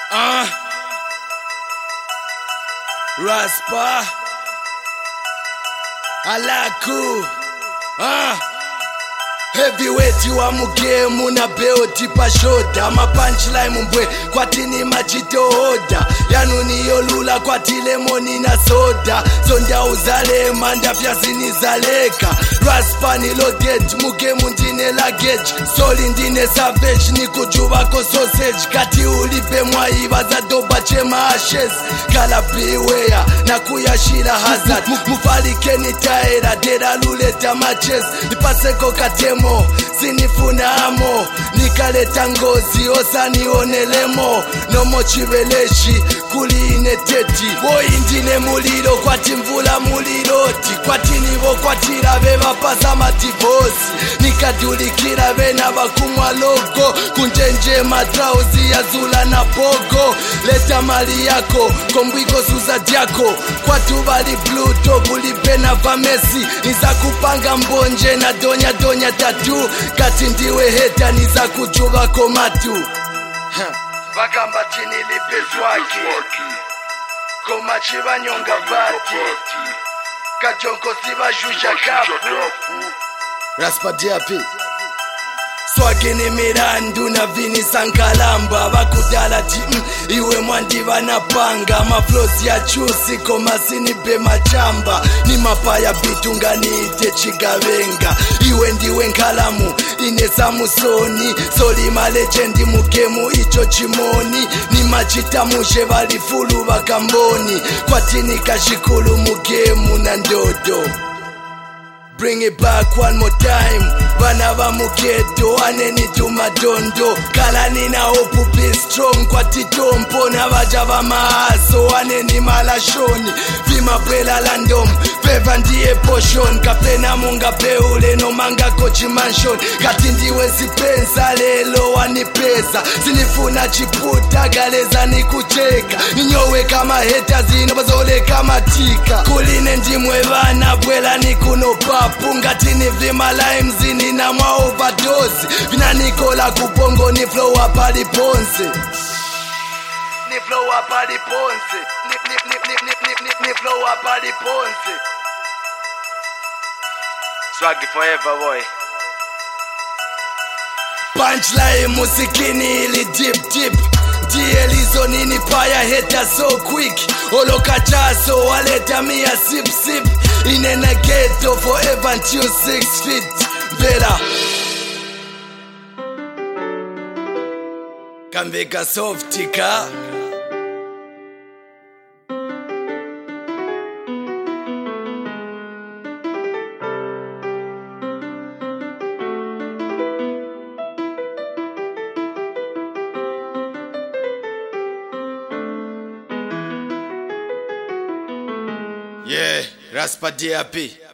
Raspa Alaku Heavyweight wa mugemu na beoti pa shoda ma punchline mbwe kwatini machito hoda yanu niyo lula kwati lemoni na soda zonda uzale manda pyazini zaleka Raspa ni loaded mugemu ndine luggage soli ndine savage ni kujubako sausage kati ulipe mwaiba za doba chema ashes kala beware na kuyashira hazard mufalike ni taera dera luleta matches nipaseko katemo sinifuna amo nikaleta ngozi osanionelemo nomo chiveleshi kuline teti boyi ndine muliro kwati mvula muliroti kwati nivo kwatira vevapasa mativosi nikadulikira vena vakumwa logo kunjenje matrauzi ya zula na pogo leta mali yako kombwiko suza dyako kwatu vali bluto bulipena vamesi niza kupanga mbonje na donya tatu kati ndiwe heta niza kujuva komatu vakamba chini lipeswaki koma chivanyonga vati kajonko sivazhuzha kapu Raspa DRP swagi ni mirandu na vini sankalamba vakudala ti iwe mwandiva na panga maflosi ya chusi komasini be machamba ni mapaya bitunganiite chigavenga iwe ndiwe nkalamu ine samusoni solima legendi mugemu icho chimoni ni machitamushe valifulu vakamboni kwatini kashikulu mugemu na ndodo. Bring it back one more time Vana va muketo aneni tumadondo Kala nina hopu be strong kwa titompo Na vaja va maaso aneni malashoni Vima pela landom Feva ndiye potion Kapena munga peule no manga kochi mansion Kati ndiwe sipensa lelo wanipesa Sinifuna chiputa galeza ni kucheka Ninyowe kama heta zino bazole kama tika Kuline ndimwe vana bwela ni kunopa pungatini vima laimzini na mwa overdose vina nikola kupongo ni flow apali ponse ni flow apali ponse ni flow apali ponse swag forever boy punchline musikini ili deep Dielizo nini paya heta so quick Oloka chaso waleta mia sip Inena ghetto forever until 6 feet Bela Kamveka softika Yeah, Raspa DRP